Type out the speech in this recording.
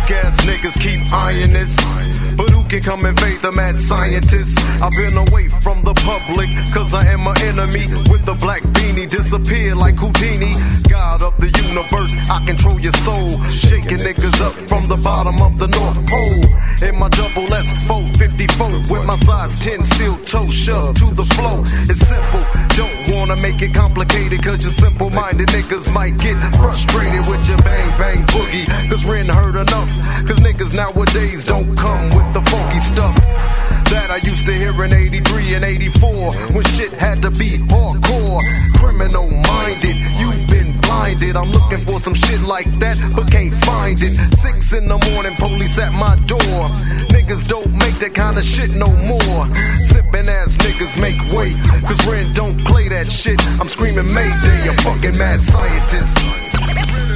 Weak ass niggas keep eyeing this, but who can come invade the mad scientist? I've been away from the public, cause I am an enemy. With the black beanie, disappear like Houdini. God of the universe, I control your soul. Shaking niggas up from the bottom of the North Pole. In my double S 454, with my size 10 steel toe shoved to the flow. It's simple, don't wanna make it complicated, cause your simple-minded niggas might get frustrated with your bang bang boogie. Cause we ain't heard enough, cause niggas nowadays don't come with the funky stuff that I used to hear in 83 and 84, when shit had to be hardcore. Criminal minded, you've been blinded. I'm looking for some shit like that, but can't find it. 6 in the morning, police at my door. Niggas don't make that kind of shit no more. Sippin' ass niggas make way, cause Ren don't play that shit. I'm screaming Mayday, a fucking mad scientist.